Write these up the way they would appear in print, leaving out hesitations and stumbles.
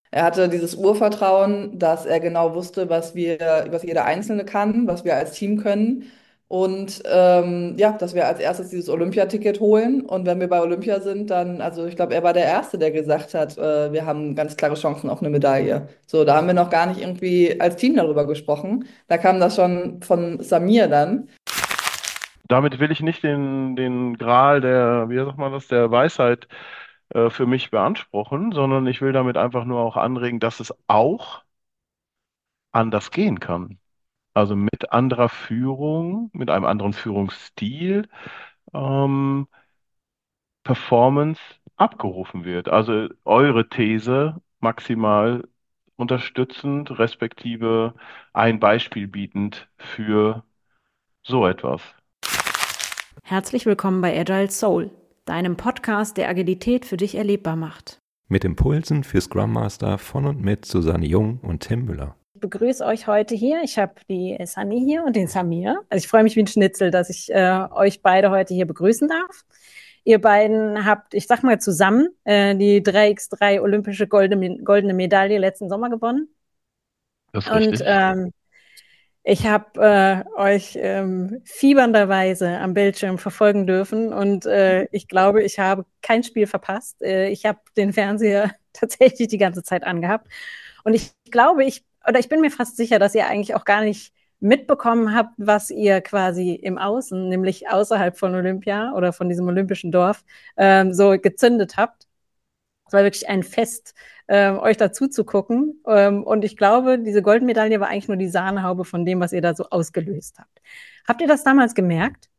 Er hatte dieses Urvertrauen, dass er genau wusste, was jeder Einzelne kann, was wir als Team können. Und ja, dass wir als erstes dieses Olympiaticket holen. Und wenn wir bei Olympia sind, dann, also ich glaube, er war der Erste, der gesagt hat, wir haben ganz klare Chancen auf eine Medaille. So, da haben wir noch gar nicht irgendwie als Team darüber gesprochen. Da kam das schon von Samir dann. Damit will ich nicht den Gral der, wie sagt man das, der Weisheit für mich beanspruchen, sondern ich will damit einfach nur auch anregen, dass es auch anders gehen kann. Also mit anderer Führung, mit einem anderen Führungsstil, ähm, Performance abgerufen wird. Also eure These maximal unterstützend, respektive ein Beispiel bietend für so etwas. Herzlich willkommen bei Agile Soul, deinem Podcast, der Agilität für dich erlebbar macht. Mit Impulsen für Scrum Master von und mit Susanne Jung und Tim Müller. Ich begrüße euch heute hier. Ich habe die Sunny hier und den Samir. Also ich freue mich wie ein Schnitzel, dass ich euch beide heute hier begrüßen darf. Ihr beiden habt, ich sag mal zusammen, die 3x3 olympische goldene Medaille letzten Sommer gewonnen. Das ist Und richtig. ich habe euch fiebernderweise am Bildschirm verfolgen dürfen und ich glaube, ich habe kein Spiel verpasst. Ich habe den Fernseher tatsächlich die ganze Zeit angehabt und ich glaube, oder ich bin mir fast sicher, dass ihr eigentlich auch gar nicht mitbekommen habt, was ihr quasi im Außen, nämlich außerhalb von Olympia oder von diesem olympischen Dorf, so gezündet habt. Es war wirklich ein Fest, euch dazu zu gucken. Und ich glaube, diese Goldmedaille war eigentlich nur die Sahnehaube von dem, was ihr da so ausgelöst habt. Habt ihr das damals gemerkt?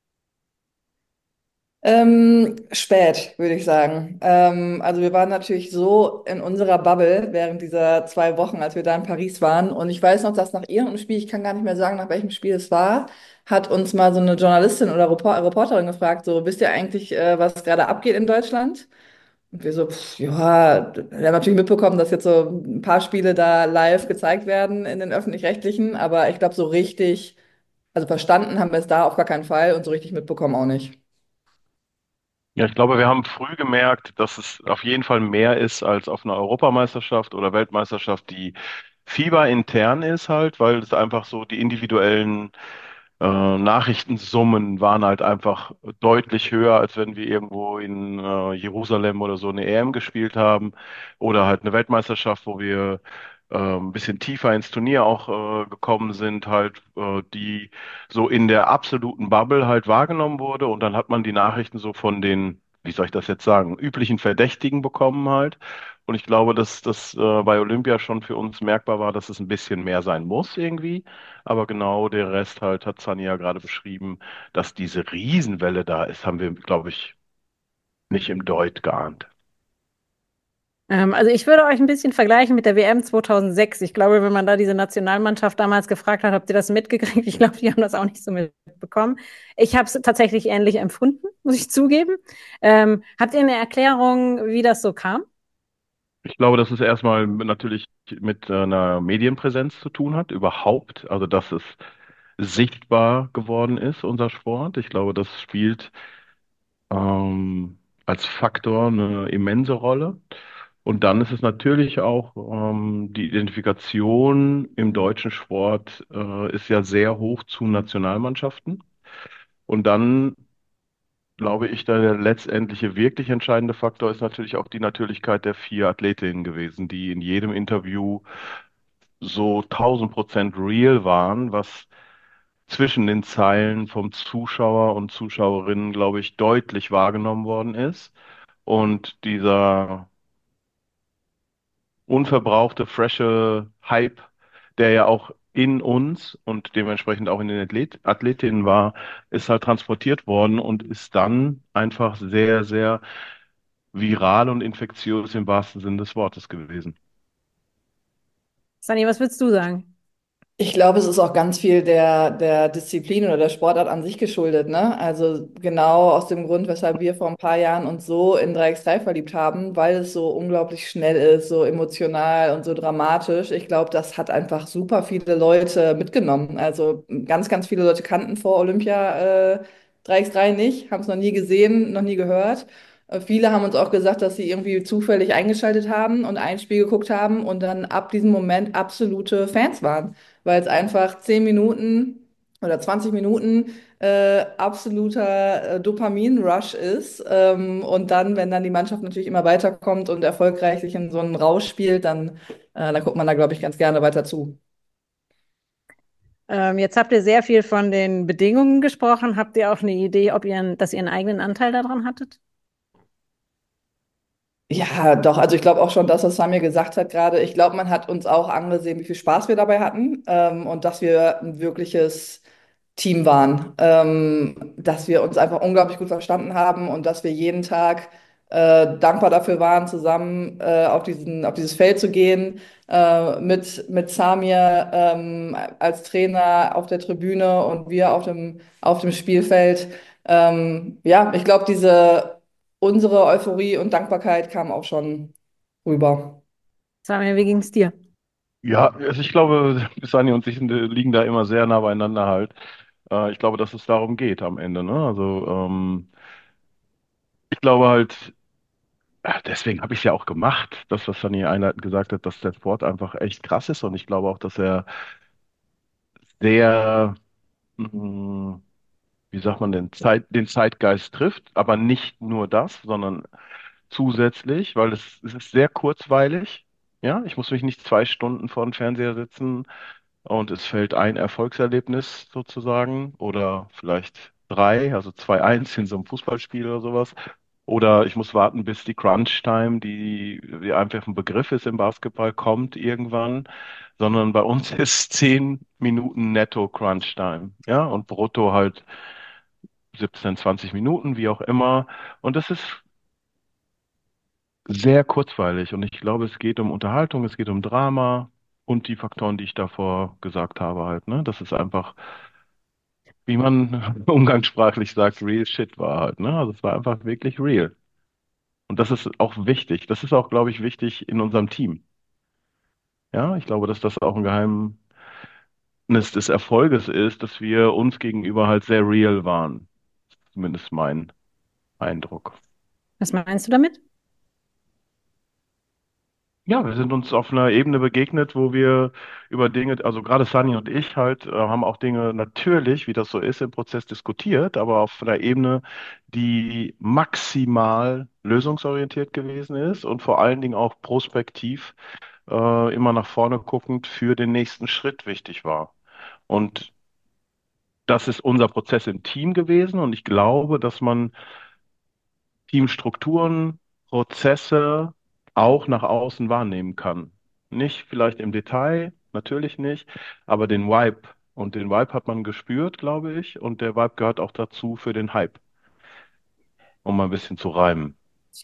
Spät, würde ich sagen. Also wir waren natürlich so in unserer Bubble während dieser 2 Wochen, als wir da in Paris waren. Und ich weiß noch, dass nach irgendeinem Spiel, ich kann gar nicht mehr sagen, nach welchem Spiel es war, hat uns mal so eine Journalistin oder Reporterin gefragt, so, wisst ihr eigentlich, was gerade abgeht in Deutschland? Und wir so, ja, wir haben natürlich mitbekommen, dass jetzt so ein paar Spiele da live gezeigt werden in den Öffentlich-Rechtlichen, aber ich glaube, so richtig, also verstanden haben wir es da auf gar keinen Fall und so richtig mitbekommen auch nicht. Ja, ich glaube, wir haben früh gemerkt, dass es auf jeden Fall mehr ist als auf einer Europameisterschaft oder Weltmeisterschaft, die fieberintern ist halt, weil es einfach so die individuellen Nachrichtensummen waren halt einfach deutlich höher, als wenn wir irgendwo in Jerusalem oder so eine EM gespielt haben oder halt eine Weltmeisterschaft, wo wir ein bisschen tiefer ins Turnier auch gekommen sind, halt die so in der absoluten Bubble halt wahrgenommen wurde und dann hat man die Nachrichten so von den, wie soll ich das jetzt sagen, üblichen Verdächtigen bekommen halt. Und ich glaube, dass das bei Olympia schon für uns merkbar war, dass es ein bisschen mehr sein muss irgendwie. Aber genau der Rest halt hat Sunny ja gerade beschrieben, dass diese Riesenwelle da ist, haben wir, glaube ich, nicht im Deut geahnt. Also ich würde euch ein bisschen vergleichen mit der WM 2006. Ich glaube, wenn man da diese Nationalmannschaft damals gefragt hat, habt ihr das mitgekriegt? Ich glaube, die haben das auch nicht so mitbekommen. Ich habe es tatsächlich ähnlich empfunden, muss ich zugeben. Habt ihr eine Erklärung, wie das so kam? Ich glaube, dass es erstmal natürlich mit einer Medienpräsenz zu tun hat, überhaupt. Also, dass es sichtbar geworden ist, unser Sport. Ich glaube, das spielt als Faktor eine immense Rolle. Und dann ist es natürlich auch die Identifikation im deutschen Sport ist ja sehr hoch zu Nationalmannschaften. Und dann glaube ich, der letztendliche wirklich entscheidende Faktor ist natürlich auch die Natürlichkeit der vier Athletinnen gewesen, die in jedem Interview so 1000% real waren, was zwischen den Zeilen vom Zuschauer und Zuschauerinnen, glaube ich, deutlich wahrgenommen worden ist. Und dieser unverbrauchte, frische Hype, der ja auch in uns und dementsprechend auch in den Athletinnen war, ist halt transportiert worden und ist dann einfach sehr, sehr viral und infektiös im wahrsten Sinne des Wortes gewesen. Sunny, was würdest du sagen? Ich glaube, es ist auch ganz viel der Disziplin oder der Sportart an sich geschuldet, ne? Also genau aus dem Grund, weshalb wir vor ein paar Jahren uns so in 3x3 verliebt haben, weil es so unglaublich schnell ist, so emotional und so dramatisch. Ich glaube, das hat einfach super viele Leute mitgenommen. Also ganz, ganz viele Leute kannten vor Olympia 3x3 nicht, haben es noch nie gesehen, noch nie gehört. Viele haben uns auch gesagt, dass sie irgendwie zufällig eingeschaltet haben und ein Spiel geguckt haben und dann ab diesem Moment absolute Fans waren, weil es einfach 10 Minuten oder 20 Minuten absoluter Dopamin-Rush ist. Und dann, wenn dann die Mannschaft natürlich immer weiterkommt und erfolgreich sich in so einen Rausch spielt, dann guckt man da, glaube ich, ganz gerne weiter zu. Jetzt habt ihr sehr viel von den Bedingungen gesprochen. Habt ihr auch eine Idee, dass ihr einen eigenen Anteil daran hattet? Ja, doch. Also ich glaube auch schon, dass was Samir gesagt hat gerade. Ich glaube, man hat uns auch angesehen, wie viel Spaß wir dabei hatten und dass wir ein wirkliches Team waren, dass wir uns einfach unglaublich gut verstanden haben und dass wir jeden Tag dankbar dafür waren, zusammen auf dieses Feld zu gehen, mit Samir als Trainer auf der Tribüne und wir auf dem Spielfeld. Ja, ich glaube, unsere Euphorie und Dankbarkeit kam auch schon rüber. Samir, wie ging's dir? Ja, also ich glaube, Sani und ich liegen da immer sehr nah beieinander halt. Ich glaube, dass es darum geht am Ende, ne? Also ich glaube halt, deswegen habe ich es ja auch gemacht, das, was Sani einleitend gesagt hat, dass der Sport einfach echt krass ist und ich glaube auch, dass er sehr, mh, wie sagt man denn, den Zeitgeist trifft, aber nicht nur das, sondern zusätzlich, weil es ist sehr kurzweilig. Ja, ich muss mich nicht 2 Stunden vor dem Fernseher sitzen und es fällt ein Erfolgserlebnis sozusagen oder vielleicht drei, also 2-1 in so einem Fußballspiel oder sowas. Oder ich muss warten, bis die Crunch-Time, die einfach ein Begriff ist im Basketball, kommt irgendwann, sondern bei uns ist 10 Minuten netto Crunch-Time. Ja, und brutto halt 17, 20 Minuten, wie auch immer. Und das ist sehr kurzweilig. Und ich glaube, es geht um Unterhaltung, es geht um Drama und die Faktoren, die ich davor gesagt habe halt, ne? Das ist einfach, wie man umgangssprachlich sagt, real shit war halt, ne? Also es war einfach wirklich real. Und das ist auch wichtig. Das ist auch, glaube ich, wichtig in unserem Team. Ja, ich glaube, dass das auch ein Geheimnis des Erfolges ist, dass wir uns gegenüber halt sehr real waren. Zumindest mein Eindruck. Was meinst du damit? Ja, wir sind uns auf einer Ebene begegnet, wo wir über Dinge, also gerade Sunny und ich halt, haben auch Dinge natürlich, wie das so ist, im Prozess diskutiert, aber auf einer Ebene, die maximal lösungsorientiert gewesen ist und vor allen Dingen auch prospektiv, immer nach vorne guckend für den nächsten Schritt wichtig war. Und das ist unser Prozess im Team gewesen und ich glaube, dass man Teamstrukturen, Prozesse auch nach außen wahrnehmen kann. Nicht vielleicht im Detail, natürlich nicht, aber den Vibe. Und den Vibe hat man gespürt, glaube ich. Und der Vibe gehört auch dazu für den Hype, um mal ein bisschen zu reimen.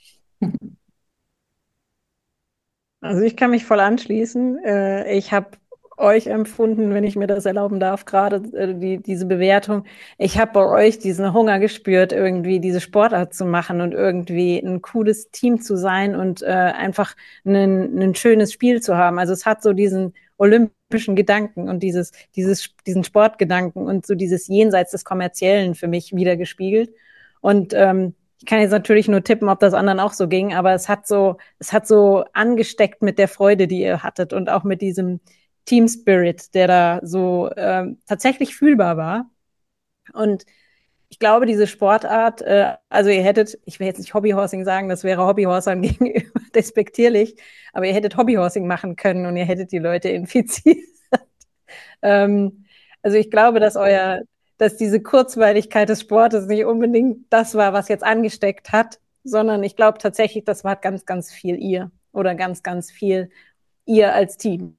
Also ich kann mich voll anschließen. Ich habe euch empfunden, wenn ich mir das erlauben darf, gerade diese Bewertung. Ich habe bei euch diesen Hunger gespürt, irgendwie diese Sportart zu machen und irgendwie ein cooles Team zu sein und einfach ein schönes Spiel zu haben. Also es hat so diesen olympischen Gedanken und diesen Sportgedanken und so dieses Jenseits des Kommerziellen für mich wiedergespiegelt. Und ich kann jetzt natürlich nur tippen, ob das anderen auch so ging, aber es hat so angesteckt mit der Freude, die ihr hattet und auch mit diesem Team Spirit, der da so tatsächlich fühlbar war. Und ich glaube, diese Sportart, also ihr hättet, ich will jetzt nicht Hobbyhorsing sagen, das wäre Hobbyhorsern gegenüber despektierlich, aber ihr hättet Hobbyhorsing machen können und ihr hättet die Leute infiziert. Also ich glaube, dass diese Kurzweiligkeit des Sportes nicht unbedingt das war, was jetzt angesteckt hat, sondern ich glaube tatsächlich, das war ganz, ganz viel ihr oder ganz, ganz viel ihr als Team.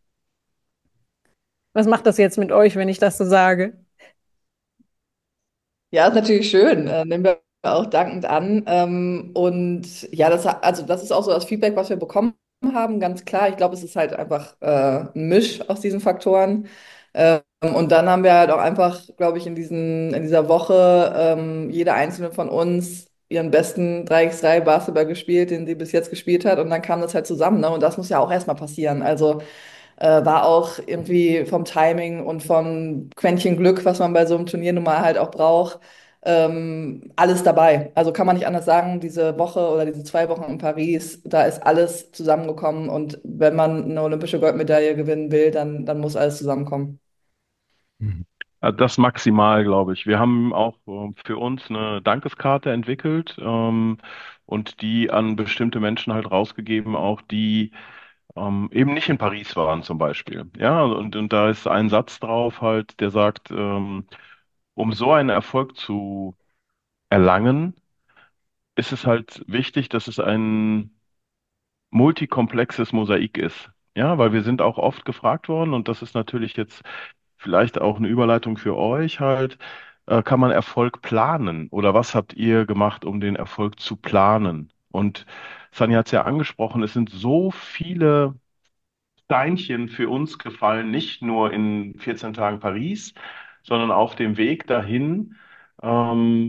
Was macht das jetzt mit euch, wenn ich das so sage? Ja, ist natürlich schön. Nehmen wir auch dankend an. Und ja, also das ist auch so das Feedback, was wir bekommen haben, ganz klar. Ich glaube, es ist halt einfach ein Misch aus diesen Faktoren. Und dann haben wir halt auch einfach, glaube ich, in dieser Woche jeder einzelne von uns ihren besten 3x3 Basketball gespielt, den sie bis jetzt gespielt hat. Und dann kam das halt zusammen, ne? Und das muss ja auch erstmal passieren. Also war auch irgendwie vom Timing und vom Quäntchen Glück, was man bei so einem Turnier nun mal halt auch braucht, alles dabei. Also kann man nicht anders sagen, diese Woche oder diese 2 Wochen in Paris, da ist alles zusammengekommen. Und wenn man eine olympische Goldmedaille gewinnen will, dann muss alles zusammenkommen. Mhm. Das maximal, glaube ich. Wir haben auch für uns eine Dankeskarte entwickelt und die an bestimmte Menschen halt rausgegeben, auch die eben nicht in Paris waren zum Beispiel. Ja, und da ist ein Satz drauf halt, der sagt, um so einen Erfolg zu erlangen, ist es halt wichtig, dass es ein multikomplexes Mosaik ist. Ja, weil wir sind auch oft gefragt worden und das ist natürlich jetzt vielleicht auch eine Überleitung für euch halt. Kann man Erfolg planen? Oder was habt ihr gemacht, um den Erfolg zu planen? Und Sanja hat es ja angesprochen, es sind so viele Steinchen für uns gefallen, nicht nur in 14 Tagen Paris, sondern auf dem Weg dahin. Ähm,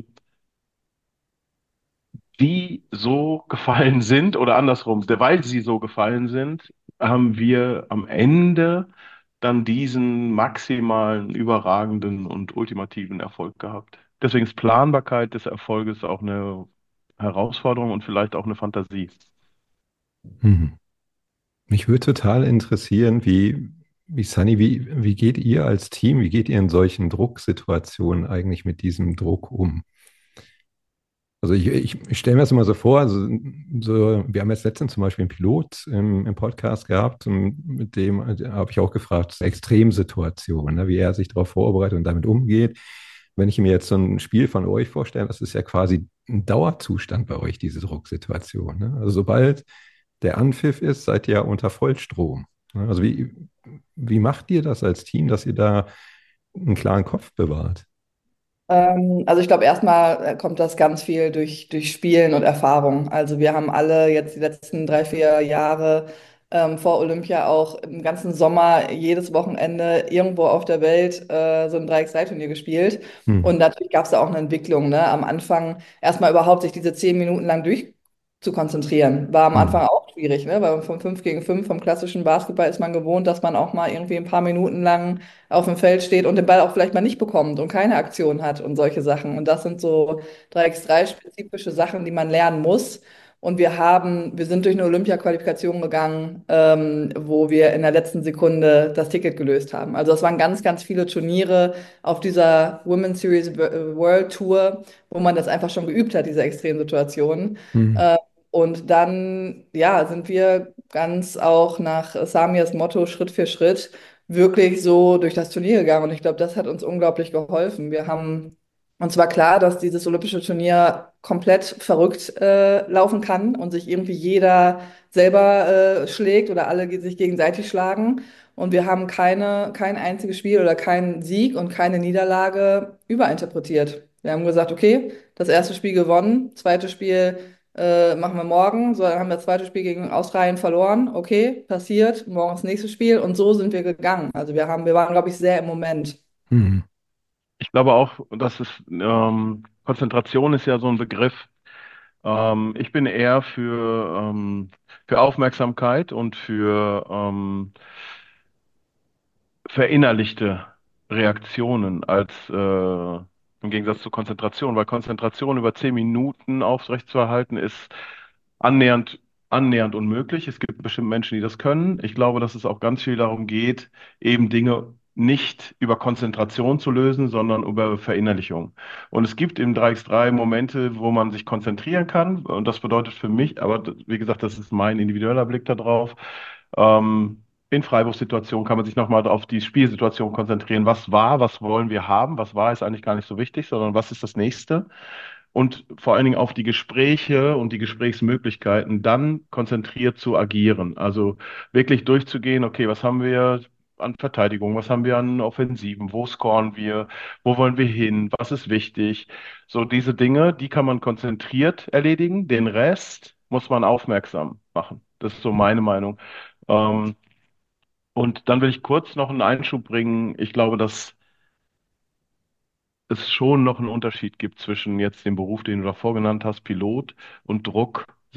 die so gefallen sind oder andersrum, weil sie so gefallen sind, haben wir am Ende dann diesen maximalen, überragenden und ultimativen Erfolg gehabt. Deswegen ist Planbarkeit des Erfolges auch eine Herausforderung und vielleicht auch eine Fantasie. Mhm. Mich würde total interessieren, wie Sunny, wie geht ihr als Team, wie geht ihr in solchen Drucksituationen eigentlich mit diesem Druck um? Also ich stelle mir das immer so vor, wir haben jetzt letztens zum Beispiel einen Pilot im Podcast gehabt und mit dem habe ich auch gefragt, Extremsituationen, ne, wie er sich darauf vorbereitet und damit umgeht. Wenn ich mir jetzt so ein Spiel von euch vorstelle, das ist ja quasi ein Dauerzustand bei euch, diese Drucksituation. Ne? Also sobald der Anpfiff ist, seid ihr ja unter Vollstrom. Ne? Also wie macht ihr das als Team, dass ihr da einen klaren Kopf bewahrt? Also ich glaube, erstmal kommt das ganz viel durch Spielen und Erfahrung. Also wir haben alle jetzt die letzten 3, 4 Jahre vor Olympia auch im ganzen Sommer jedes Wochenende irgendwo auf der Welt so ein 3x3-Turnier gespielt. Hm. Und natürlich gab es da auch eine Entwicklung, ne? Am Anfang erstmal überhaupt sich diese 10 Minuten lang durch zu konzentrieren. War am Hm. Anfang auch schwierig, ne? Weil vom 5 gegen 5 vom klassischen Basketball ist man gewohnt, dass man auch mal irgendwie ein paar Minuten lang auf dem Feld steht und den Ball auch vielleicht mal nicht bekommt und keine Aktion hat und solche Sachen. Und das sind so 3x3-spezifische Sachen, die man lernen muss. Und wir sind durch eine Olympia-Qualifikation gegangen, wo wir in der letzten Sekunde das Ticket gelöst haben. Also es waren ganz, ganz viele Turniere auf dieser Women's Series World Tour, wo man das einfach schon geübt hat, diese Extremsituationen. Hm. Und dann, ja, sind wir ganz auch nach Samias Motto Schritt für Schritt wirklich so durch das Turnier gegangen. Und ich glaube, das hat uns unglaublich geholfen. Uns war klar, dass dieses olympische Turnier komplett verrückt laufen kann und sich irgendwie jeder selber schlägt oder alle sich gegenseitig schlagen. Und wir haben kein einziges Spiel oder keinen Sieg und keine Niederlage überinterpretiert. Wir haben gesagt, okay, das erste Spiel gewonnen, zweites Spiel machen wir morgen. So, dann haben wir das zweite Spiel gegen Australien verloren. Okay, passiert. Morgen das nächste Spiel. Und so sind wir gegangen. Also wir waren, glaube ich, sehr im Moment. Hm. Ich glaube auch, dass Konzentration ist ja so ein Begriff. Ich bin eher für Aufmerksamkeit und für verinnerlichte Reaktionen als im Gegensatz zu Konzentration, weil Konzentration über 10 Minuten aufrechtzuerhalten ist annähernd, annähernd unmöglich. Es gibt bestimmt Menschen, die das können. Ich glaube, dass es auch ganz viel darum geht, eben Dinge nicht über Konzentration zu lösen, sondern über Verinnerlichung. Und es gibt im 3x3 Momente, wo man sich konzentrieren kann. Und das bedeutet für mich, aber wie gesagt, das ist mein individueller Blick darauf. In Freiwurfsituationen kann man sich nochmal auf die Spielsituation konzentrieren. Was war, was wollen wir haben? Was war, ist eigentlich gar nicht so wichtig, sondern was ist das Nächste? Und vor allen Dingen auf die Gespräche und die Gesprächsmöglichkeiten dann konzentriert zu agieren. Also wirklich durchzugehen, okay, was haben wir an Verteidigung, was haben wir an Offensiven, wo scoren wir, wo wollen wir hin, was ist wichtig. So diese Dinge, die kann man konzentriert erledigen, den Rest muss man aufmerksam machen. Das ist so meine Meinung. Ähm, und dann will ich kurz noch einen Einschub bringen. Ich glaube, dass es schon noch einen Unterschied gibt zwischen jetzt dem Beruf, den du davor genannt hast, Pilot und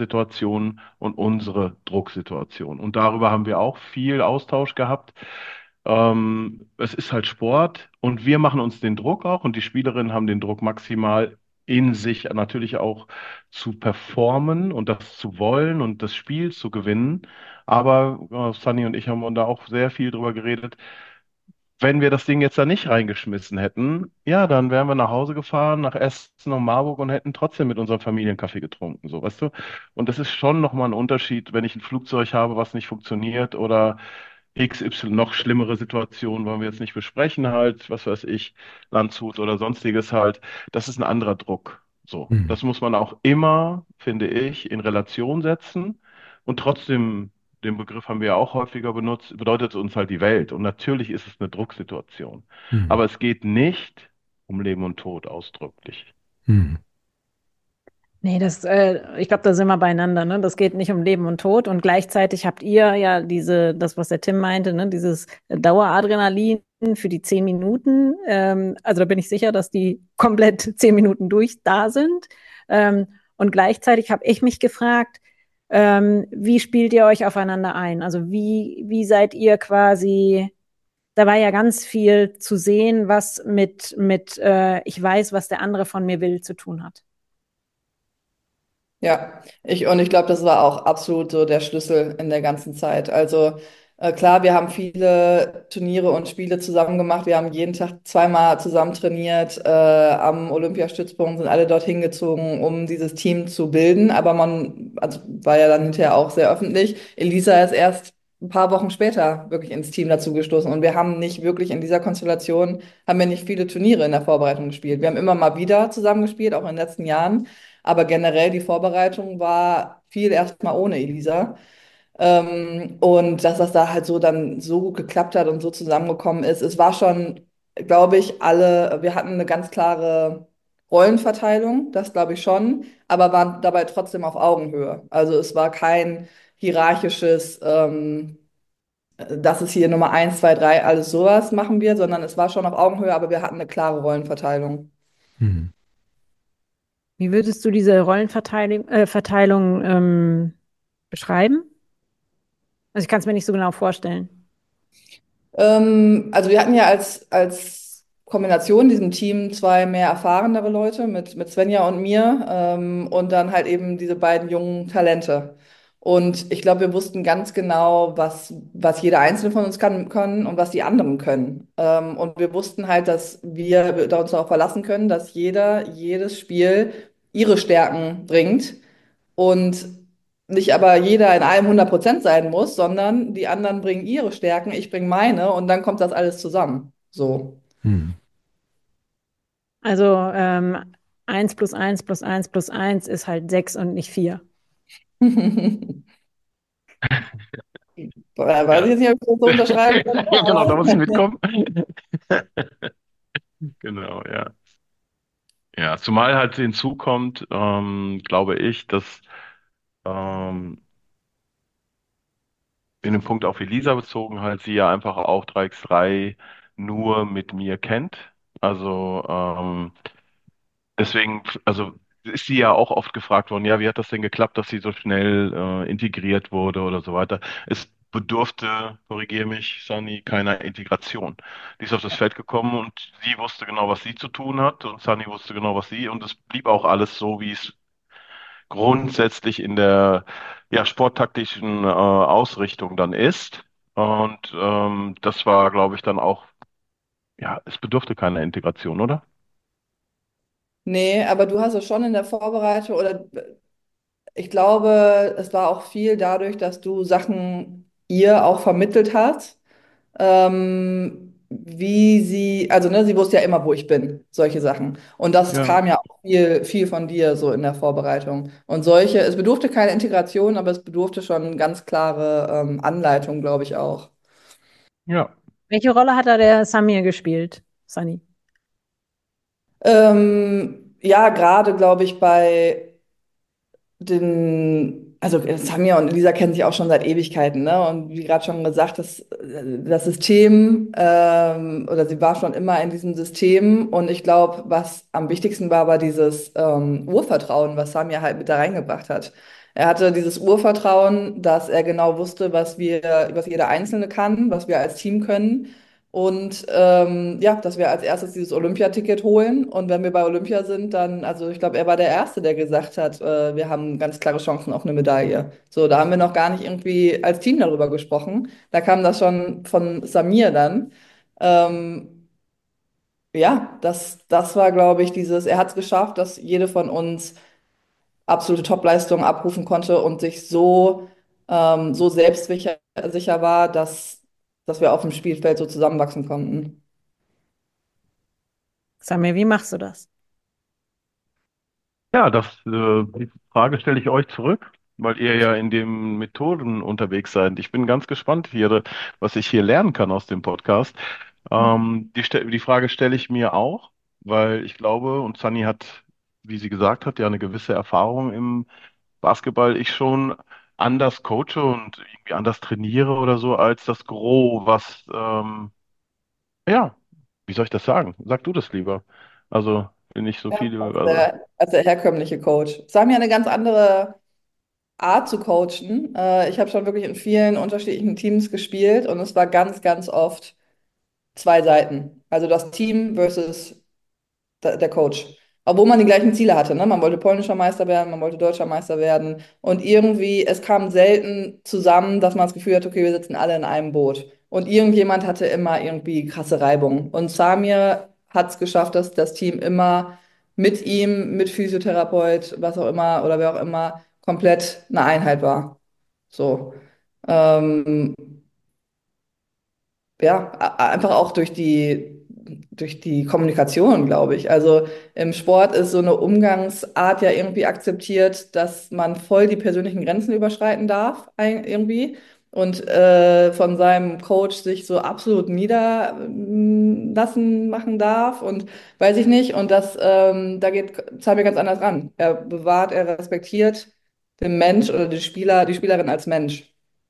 Drucksituation und unsere Drucksituation. Und darüber haben wir auch viel Austausch gehabt. Es ist halt Sport und wir machen uns den Druck auch und die Spielerinnen haben den Druck maximal in sich natürlich auch zu performen und das zu wollen und das Spiel zu gewinnen. Aber Sunny und ich haben da auch sehr viel drüber geredet. Wenn wir das Ding jetzt da nicht reingeschmissen hätten, ja, dann wären wir nach Hause gefahren, nach Essen und Marburg und hätten trotzdem mit unserem Familienkaffee getrunken, so, weißt du? Und das ist schon nochmal ein Unterschied, wenn ich ein Flugzeug habe, was nicht funktioniert oder XY, noch schlimmere Situationen wollen wir jetzt nicht besprechen, halt, was weiß ich, Landshut oder sonstiges halt. Das ist ein anderer Druck. So, Hm. das muss man auch immer, finde ich, in Relation setzen und trotzdem, den Begriff haben wir ja auch häufiger benutzt, bedeutet es uns halt die Welt. Und natürlich ist es eine Drucksituation. Hm. Aber es geht nicht um Leben und Tod ausdrücklich. Hm. Nee, ich glaube, da sind wir beieinander, ne? Das geht nicht um Leben und Tod. Und gleichzeitig habt ihr ja das, was der Tim meinte, ne? Dieses Daueradrenalin für die 10 Minuten. Also da bin ich sicher, dass die komplett 10 Minuten durch da sind. Und gleichzeitig habe ich mich gefragt, wie spielt ihr euch aufeinander ein? Also wie seid ihr quasi, da war ja ganz viel zu sehen, was mit ich weiß, was der andere von mir will, zu tun hat. Ja, und ich glaube, das war auch absolut so der Schlüssel in der ganzen Zeit. Also klar, wir haben viele Turniere und Spiele zusammen gemacht. Wir haben jeden Tag zweimal zusammen trainiert. Am Olympiastützpunkt sind alle dorthin gezogen, um dieses Team zu bilden. Aber also war ja dann hinterher auch sehr öffentlich. Elisa ist erst ein paar Wochen später wirklich ins Team dazu gestoßen. Und wir haben nicht wirklich in dieser Konstellation, haben wir nicht viele Turniere in der Vorbereitung gespielt. Wir haben immer mal wieder zusammen gespielt, auch in den letzten Jahren. Aber generell die Vorbereitung war viel erstmal ohne Elisa. Und dass das da halt so dann so gut geklappt hat und so zusammengekommen ist, es war schon, glaube ich, wir hatten eine ganz klare Rollenverteilung, das glaube ich schon, aber waren dabei trotzdem auf Augenhöhe. Also es war kein hierarchisches, das ist hier Nummer eins, zwei, drei, alles sowas machen wir, sondern es war schon auf Augenhöhe, aber wir hatten eine klare Rollenverteilung. Hm. Wie würdest du diese Verteilung beschreiben? Also ich kann es mir nicht so genau vorstellen. Also wir hatten ja als Kombination in diesem Team zwei mehr erfahrenere Leute mit Svenja und mir und dann halt eben diese beiden jungen Talente. Und ich glaube, wir wussten ganz genau, was jeder Einzelne von uns können und was die anderen können. Und wir wussten halt, dass wir da uns darauf verlassen können, dass jeder jedes Spiel ihre Stärken bringt und nicht aber jeder in allem 100% sein muss, sondern die anderen bringen ihre Stärken, ich bringe meine und dann kommt das alles zusammen. So. Hm. Also 1 plus 1 plus 1 plus 1 ist halt 6 und nicht 4. Weiß ich Ja. jetzt nicht, ob ich das so unterschreiben kann, Ja, genau, da aber muss ich mitkommen. Genau, ja. Ja, zumal halt hinzukommt, glaube ich, dass ähm, in dem Punkt auf Elisa bezogen halt sie ja einfach auch 3x3 nur mit mir kennt. Also deswegen, also ist sie ja auch oft gefragt worden, ja, wie hat das denn geklappt, dass sie so schnell integriert wurde oder so weiter. Es bedurfte, korrigiere mich, Sunny, keiner Integration. Die ist auf das Feld gekommen und sie wusste genau, was sie zu tun hat und Sunny wusste genau, was sie und es blieb auch alles so, wie es grundsätzlich in der ja, sporttaktischen Ausrichtung dann ist. Und das war, glaube ich, dann auch, ja, es bedurfte keiner Integration, oder? nee, aber du hast es schon in der Vorbereitung oder ich glaube, es war auch viel dadurch, dass du Sachen ihr auch vermittelt hast. Wie sie, also ne, sie wusste ja immer, wo ich bin, solche Sachen. Und das Ja. kam ja auch viel von dir so in der Vorbereitung. Und es bedurfte keine Integration, aber es bedurfte schon ganz klare Anleitung, glaube ich auch. Ja. Welche Rolle hat da der Samir gespielt, Sunny? Ja, gerade glaube ich also Samir und Lisa kennen sich auch schon seit Ewigkeiten, ne? Und wie gerade schon gesagt, das System, oder sie war schon immer in diesem System. Und ich glaube, was am wichtigsten war, war dieses Urvertrauen, was Samir halt mit da reingebracht hat. Er hatte dieses Urvertrauen, dass er genau wusste, was jeder Einzelne kann, was wir als Team können. Und ja, dass wir als erstes dieses Olympiaticket holen. Und wenn wir bei Olympia sind, dann, also ich glaube, er war der Erste, der gesagt hat, wir haben ganz klare Chancen auf eine Medaille. So, da haben wir noch gar nicht irgendwie als Team darüber gesprochen. Da kam das schon von Samir dann. Ähm, ja, das war, glaube ich, er hat es geschafft, dass jede von uns absolute Topleistungen abrufen konnte und sich so selbstsicher war, dass wir auf dem Spielfeld so zusammenwachsen konnten. Samir, wie machst du das? Ja, die Frage stelle ich euch zurück, weil ihr ja in den Methoden unterwegs seid. Ich bin ganz gespannt hier, was ich hier lernen kann aus dem Podcast. Die Frage stelle ich mir auch, weil ich glaube, und Sunny hat, wie sie gesagt hat, ja eine gewisse Erfahrung im Basketball. Ich schon anders coache und irgendwie anders trainiere oder so als das Gros, ja, wie soll ich das sagen? Sag du das lieber. Also, wenn ich so Ja, viele, als also. der herkömmliche Coach. Es haben ja eine ganz andere Art zu coachen. Ich habe schon wirklich in vielen unterschiedlichen Teams gespielt und es war ganz, ganz oft zwei Seiten. Also das Team versus der Coach. Obwohl man die gleichen Ziele hatte, ne? Man wollte polnischer Meister werden, man wollte deutscher Meister werden. Und irgendwie, es kam selten zusammen, dass man das Gefühl hat, okay, wir sitzen alle in einem Boot. Und irgendjemand hatte immer irgendwie krasse Reibung. Und Samir hat es geschafft, dass das Team immer mit ihm, mit Physiotherapeut, was auch immer oder wer auch immer, komplett eine Einheit war. So. Ähm, ja, einfach auch durch die Kommunikation, glaube ich. Also im Sport ist so eine Umgangsart ja irgendwie akzeptiert, dass man voll die persönlichen Grenzen überschreiten darf, irgendwie. Und von seinem Coach sich so absolut niederlassen machen darf und weiß ich nicht. Und da geht Xabi ganz anders ran. Er respektiert den Mensch oder die Spielerin als Mensch,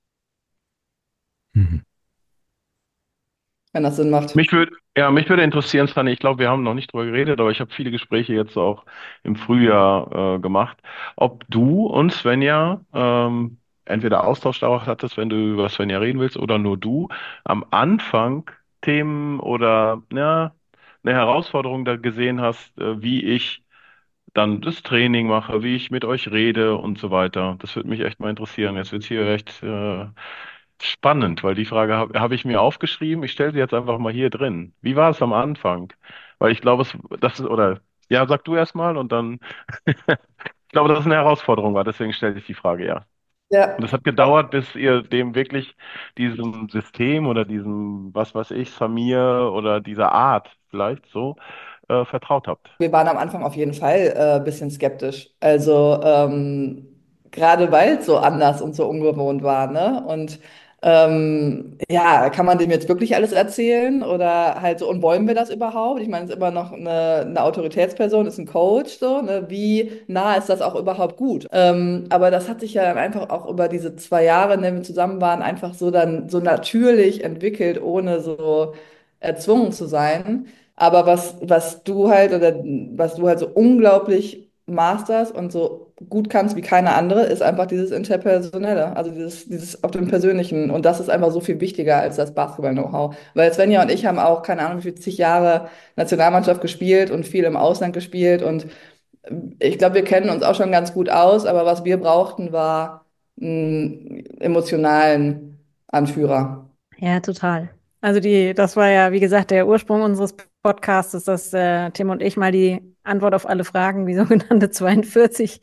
Mhm. wenn das Sinn macht. Mich würde interessieren, Sunny, ich glaube, wir haben noch nicht drüber geredet, aber ich habe viele Gespräche jetzt auch im Frühjahr gemacht, ob du und Svenja entweder Austausch darauf hattest, wenn du über Svenja reden willst, oder nur du am Anfang Themen oder ja, eine Herausforderung da gesehen hast, wie ich dann das Training mache, wie ich mit euch rede und so weiter. Das würde mich echt mal interessieren. Jetzt wird hier recht spannend, weil die Frage hab ich mir aufgeschrieben. Ich stelle sie jetzt einfach mal hier drin. Wie war es am Anfang? Weil ich glaube, oder ja, sag du erst mal und dann, ich glaube, dass es eine Herausforderung war, deswegen stelle ich die Frage, ja. Und Ja. es hat gedauert, bis ihr dem wirklich diesem System oder diesem, was weiß ich, Samir oder dieser Art vielleicht so vertraut habt. Wir waren am Anfang auf jeden Fall ein bisschen skeptisch. Also gerade weil es so anders und so ungewohnt war, ne? Und ja, kann man dem jetzt wirklich alles erzählen oder halt so, und wollen wir das überhaupt? Ich meine, es ist immer noch eine Autoritätsperson, ist ein Coach, so, ne? Wie nah ist das auch überhaupt gut? Aber das hat sich ja dann einfach auch über diese 2 Jahre, in denen wir zusammen waren, einfach so dann so natürlich entwickelt, ohne so erzwungen zu sein. Aber was du halt so unglaublich masterst und so gut kannst wie keine andere, ist einfach dieses Interpersonelle, also dieses auf dem Persönlichen. Und das ist einfach so viel wichtiger als das Basketball-Know-how. Weil Svenja und ich haben auch, keine Ahnung, wie viel, zig Jahre Nationalmannschaft gespielt und viel im Ausland gespielt. Und ich glaube, wir kennen uns auch schon ganz gut aus, aber was wir brauchten, war einen emotionalen Anführer. Ja, total. Also das war ja, wie gesagt, der Ursprung unseres Podcasts, dass Tim und ich mal die Antwort auf alle Fragen, die sogenannte 42,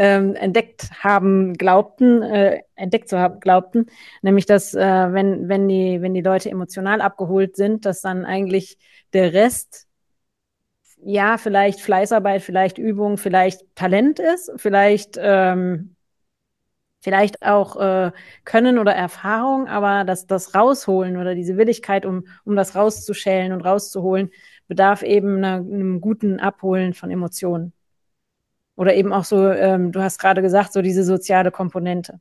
entdeckt zu haben glaubten. Nämlich, dass wenn die Leute emotional abgeholt sind, dass dann eigentlich der Rest, ja, vielleicht Fleißarbeit, vielleicht Übung, vielleicht Talent ist, vielleicht auch Können oder Erfahrung, aber das Rausholen oder diese Willigkeit, um das rauszuschälen und rauszuholen, bedarf eben einem guten Abholen von Emotionen. Oder eben auch so, du hast gerade gesagt, so diese soziale Komponente.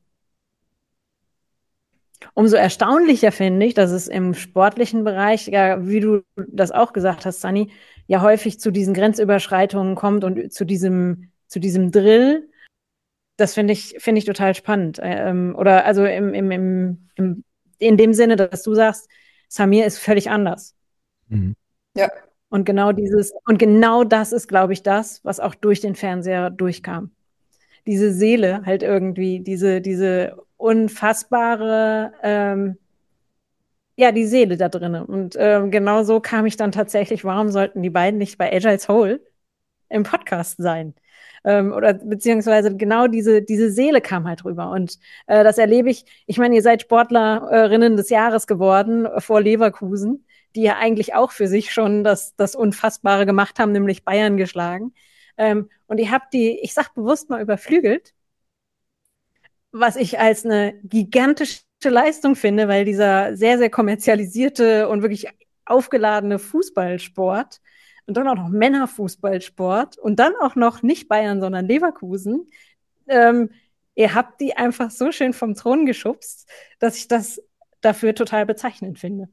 Umso erstaunlicher finde ich, dass es im sportlichen Bereich, ja, wie du das auch gesagt hast, Sunny, ja häufig zu diesen Grenzüberschreitungen kommt und zu diesem Drill, das finde ich total spannend. Oder also in dem Sinne, dass du sagst, Samir ist völlig anders. Mhm. Ja, Und genau das ist, glaube ich, das, was auch durch den Fernseher durchkam. Diese Seele halt irgendwie, diese unfassbare, ja, die Seele da drinnen. Und genau so kam ich dann tatsächlich, warum sollten die beiden nicht bei Agile Soul im Podcast sein? Oder beziehungsweise genau diese Seele kam halt rüber. Und das erlebe ich meine, ihr seid Sportlerinnen des Jahres geworden vor Leverkusen, die ja eigentlich auch für sich schon das Unfassbare gemacht haben, nämlich Bayern geschlagen. Und ihr habt die, ich sag bewusst mal, überflügelt, was ich als eine gigantische Leistung finde, weil dieser sehr, sehr kommerzialisierte und wirklich aufgeladene Fußballsport und dann auch noch Männerfußballsport und dann auch noch nicht Bayern, sondern Leverkusen, ähm, ihr habt die einfach so schön vom Thron geschubst, dass ich das dafür total bezeichnend finde.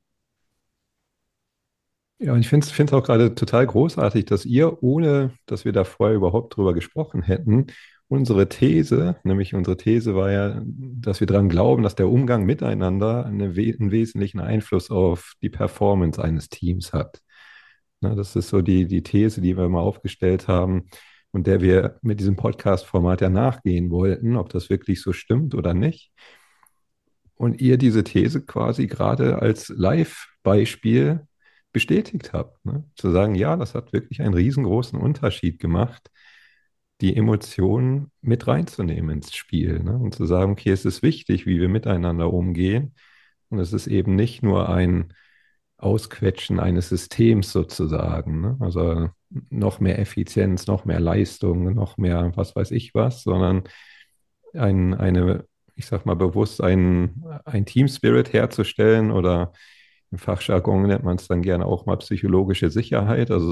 Ja, und ich finde es auch gerade total großartig, dass ihr, ohne dass wir da vorher überhaupt drüber gesprochen hätten, nämlich unsere These war ja, dass wir daran glauben, dass der Umgang miteinander einen wesentlichen Einfluss auf die Performance eines Teams hat. Na, das ist so die These, die wir mal aufgestellt haben und der wir mit diesem Podcast-Format ja nachgehen wollten, ob das wirklich so stimmt oder nicht. Und ihr diese These quasi gerade als Live-Beispiel bestätigt habt. Ne? Zu sagen, ja, das hat wirklich einen riesengroßen Unterschied gemacht, die Emotionen mit reinzunehmen ins Spiel. Ne? Und zu sagen, okay, es ist wichtig, wie wir miteinander umgehen. Und es ist eben nicht nur ein Ausquetschen eines Systems sozusagen. Ne? Also noch mehr Effizienz, noch mehr Leistung, noch mehr was weiß ich was, sondern eine, ich sag mal bewusst, ein Team-Spirit herzustellen oder im Fachjargon nennt man es dann gerne auch mal psychologische Sicherheit, also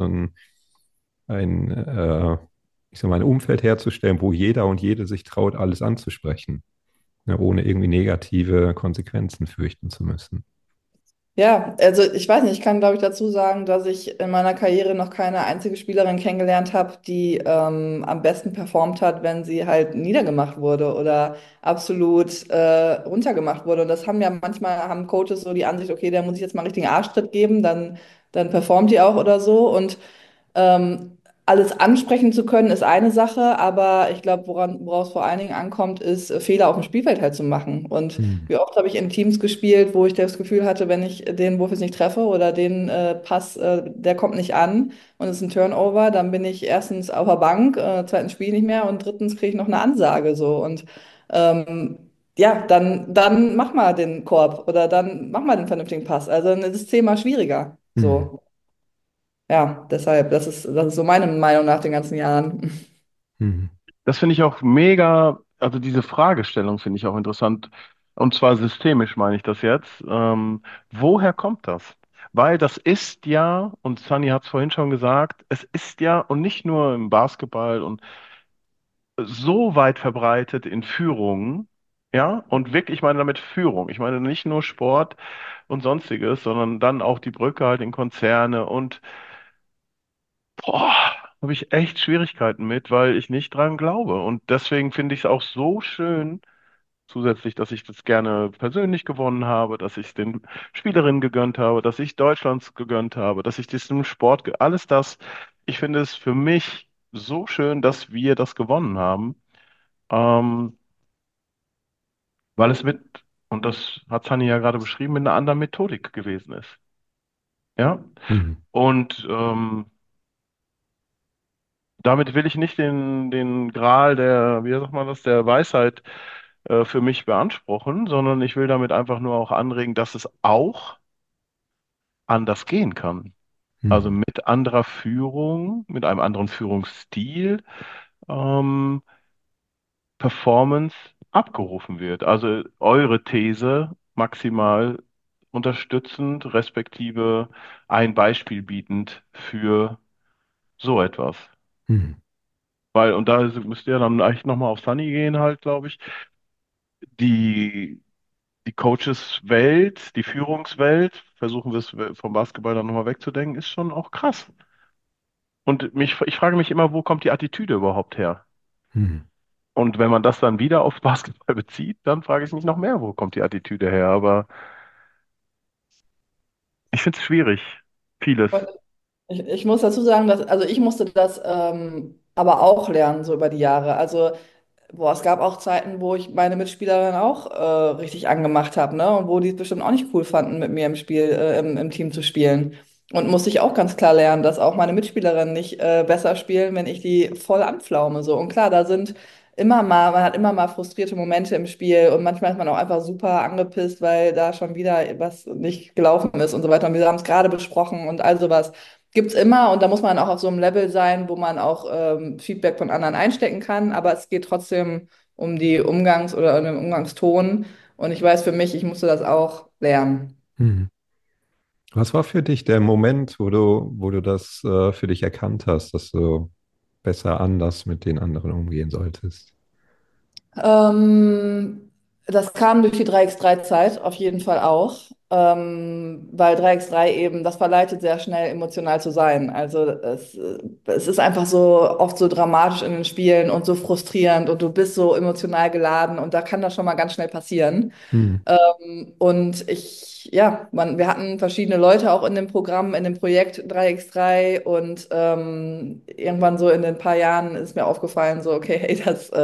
ein ich sag mal, ein Umfeld herzustellen, wo jeder und jede sich traut, alles anzusprechen, ne, ohne irgendwie negative Konsequenzen fürchten zu müssen. ja, also ich weiß nicht, ich kann glaube ich dazu sagen, dass ich in meiner Karriere noch keine einzige Spielerin kennengelernt habe, die am besten performt hat, wenn sie halt niedergemacht wurde oder absolut runtergemacht wurde. Und das haben ja manchmal, haben Coaches so die Ansicht, okay, der muss ich jetzt mal einen richtigen Arschtritt geben, dann performt die auch oder so. Und ähm, alles ansprechen zu können, ist eine Sache, aber ich glaube, woraus vor allen Dingen ankommt, ist, Fehler auf dem Spielfeld halt zu machen. Und Hm. wie oft habe ich in Teams gespielt, wo ich das Gefühl hatte, wenn ich den Wurf jetzt nicht treffe oder den Pass, der kommt nicht an und es ist ein Turnover, dann bin ich erstens auf der Bank, zweitens spiele ich nicht mehr und drittens kriege ich noch eine Ansage so. Und ähm, ja, dann mach mal den Korb oder dann mach mal den vernünftigen Pass. Also dann ist das Thema schwieriger. Hm. So. Ja, deshalb, das ist so meine Meinung nach den ganzen Jahren. Hm. Das finde ich auch mega, also diese Fragestellung finde ich auch interessant. Und zwar systemisch meine ich das jetzt. Woher kommt das? Weil das ist ja, und Sunny hat es vorhin schon gesagt, es ist ja, und nicht nur im Basketball und so weit verbreitet in Führungen, ja, und wirklich, ich meine damit Führung. Ich meine nicht nur Sport und Sonstiges, sondern dann auch die Brücke halt in Konzerne und boah, habe ich echt Schwierigkeiten mit, weil ich nicht dran glaube. Und deswegen finde ich es auch so schön, zusätzlich, dass ich das gerne persönlich gewonnen habe, dass ich es den Spielerinnen gegönnt habe, dass ich Deutschlands gegönnt habe, dass ich das im Sport, alles das. Ich finde es für mich so schön, dass wir das gewonnen haben, ähm, weil es mit, und das hat Sunny ja gerade beschrieben, mit einer anderen Methodik gewesen ist. Ja, Hm. und damit will ich nicht den Gral der, wie sagt man das, der Weisheit für mich beanspruchen, sondern ich will damit einfach nur auch anregen, dass es auch anders gehen kann. Also Hm. mit anderer Führung, mit einem anderen Führungsstil, ähm, Performance abgerufen wird. Also eure These maximal unterstützend, respektive ein Beispiel bietend für so etwas. Hm. Weil, und da müsst ihr dann eigentlich nochmal auf Sunny gehen halt, glaube ich, die, die Coaches-Welt, die Führungswelt, versuchen wir es vom Basketball dann nochmal wegzudenken, ist schon auch krass. Und ich frage mich immer, wo kommt die Attitüde überhaupt her? Hm. Und wenn man das dann wieder aufs Basketball bezieht, dann frage ich mich noch mehr, wo kommt die Attitüde her? Aber ich finde es schwierig, vieles. Ich muss dazu sagen, dass, also ich musste das aber auch lernen, so über die Jahre. Also, boah, es gab auch Zeiten, wo ich meine Mitspielerin auch richtig angemacht habe, ne? Und wo die es bestimmt auch nicht cool fanden, mit mir im Spiel, im Team zu spielen. Und musste ich auch ganz klar lernen, dass auch meine Mitspielerinnen nicht besser spielen, wenn ich die voll anpflaume. So. Und klar, da sind immer mal, man hat immer mal frustrierte Momente im Spiel und manchmal ist man auch einfach super angepisst, weil da schon wieder was nicht gelaufen ist und so weiter. Und wir haben es gerade besprochen und all sowas. Gibt's immer und da muss man auch auf so einem Level sein, wo man auch Feedback von anderen einstecken kann, aber es geht trotzdem um die oder um den Umgangston und ich weiß für mich, ich musste das auch lernen. Mhm. Was war für dich der Moment, wo du das für dich erkannt hast, dass du besser anders mit den anderen umgehen solltest? Das kam durch die 3x3-Zeit auf jeden Fall auch, weil 3x3 eben, das verleitet sehr schnell emotional zu sein. Also es ist einfach so oft so dramatisch in den Spielen und so frustrierend und du bist so emotional geladen und da kann das schon mal ganz schnell passieren. Mhm. Und wir hatten verschiedene Leute auch in dem Programm, in dem Projekt 3x3 und irgendwann so in den paar Jahren ist mir aufgefallen, so, okay, hey,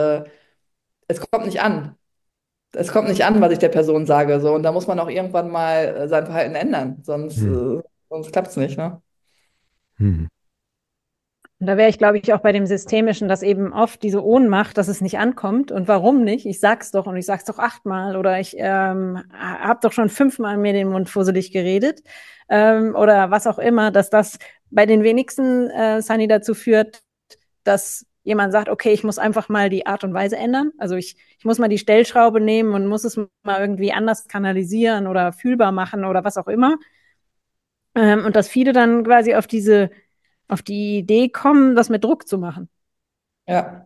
es kommt nicht an. Es kommt nicht an, was ich der Person sage, so. Und da muss man auch irgendwann mal sein Verhalten ändern, Mhm. sonst klappt es nicht, ne? Mhm. Und da wäre ich, glaube ich, auch bei dem Systemischen, dass eben oft diese Ohnmacht, dass es nicht ankommt. Und warum nicht? Ich sag's doch und ich sag's doch 8-mal oder ich habe doch schon 5-mal mir den Mund fusselig geredet oder was auch immer, dass das bei den wenigsten Sunny dazu führt, dass jemand sagt, okay, ich muss einfach mal die Art und Weise ändern. Also ich muss mal die Stellschraube nehmen und muss es mal irgendwie anders kanalisieren oder fühlbar machen oder was auch immer. Und dass viele dann quasi auf die Idee kommen, das mit Druck zu machen. Ja.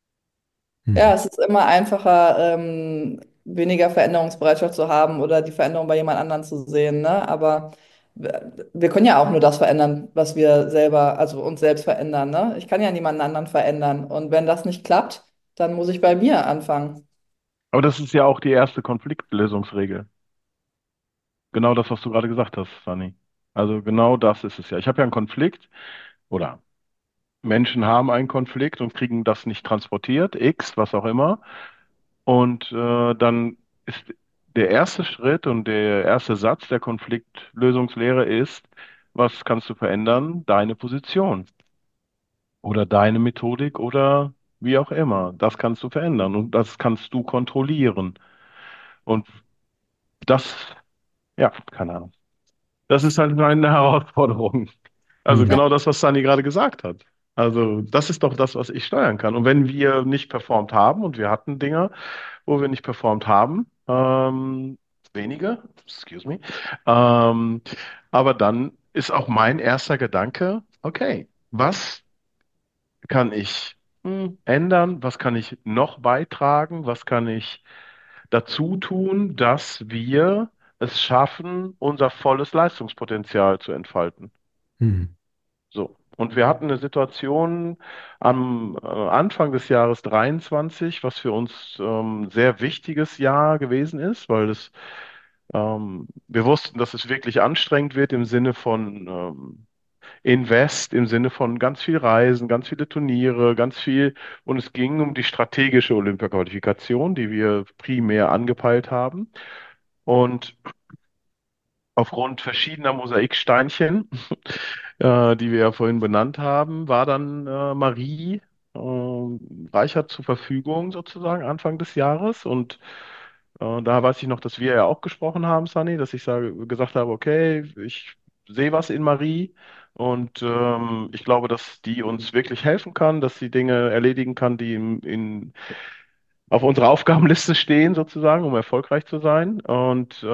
Ja, Mhm. es ist immer einfacher, weniger Veränderungsbereitschaft zu haben oder die Veränderung bei jemand anderem zu sehen, ne? Aber wir können ja auch nur das verändern, was wir selber, also uns selbst verändern, ne? Ich kann ja niemanden anderen verändern. Und wenn das nicht klappt, dann muss ich bei mir anfangen. Aber das ist ja auch die erste Konfliktlösungsregel. Genau das, was du gerade gesagt hast, Sunny. Also genau das ist es ja. Ich habe ja einen Konflikt oder Menschen haben einen Konflikt und kriegen das nicht transportiert, X, was auch immer. Und dann ist der erste Schritt und der erste Satz der Konfliktlösungslehre ist, was kannst du verändern? Deine Position oder deine Methodik oder wie auch immer. Das kannst du verändern und das kannst du kontrollieren. Und das, ja, keine Ahnung. Das ist halt eine Herausforderung. Also Mhm. Ja, genau das, was Sunny gerade gesagt hat. Also das ist doch das, was ich steuern kann. Und wenn wir nicht performt haben, und wir hatten Dinge, wo wir nicht performt haben, wenige, excuse me, ähm, aber dann ist auch mein erster Gedanke, okay, was kann ich ändern? Was kann ich noch beitragen? Was kann ich dazu tun, dass wir es schaffen, unser volles Leistungspotenzial zu entfalten? Mhm. So. Und wir hatten eine Situation am Anfang des Jahres 23, was für uns sehr wichtiges Jahr gewesen ist, weil wir wussten, dass es wirklich anstrengend wird im Sinne von Invest, im Sinne von ganz viel Reisen, ganz viele Turniere, ganz viel. Und es ging um die strategische Olympiaqualifikation, die wir primär angepeilt haben. Und aufgrund verschiedener Mosaiksteinchen, die wir ja vorhin benannt haben, war dann Marie Reichert zur Verfügung sozusagen Anfang des Jahres. Und da weiß ich noch, dass wir ja auch gesprochen haben, Sunny, dass gesagt habe, okay, ich sehe was in Marie und ich glaube, dass die uns wirklich helfen kann, dass sie Dinge erledigen kann, die auf unserer Aufgabenliste stehen sozusagen, um erfolgreich zu sein. Und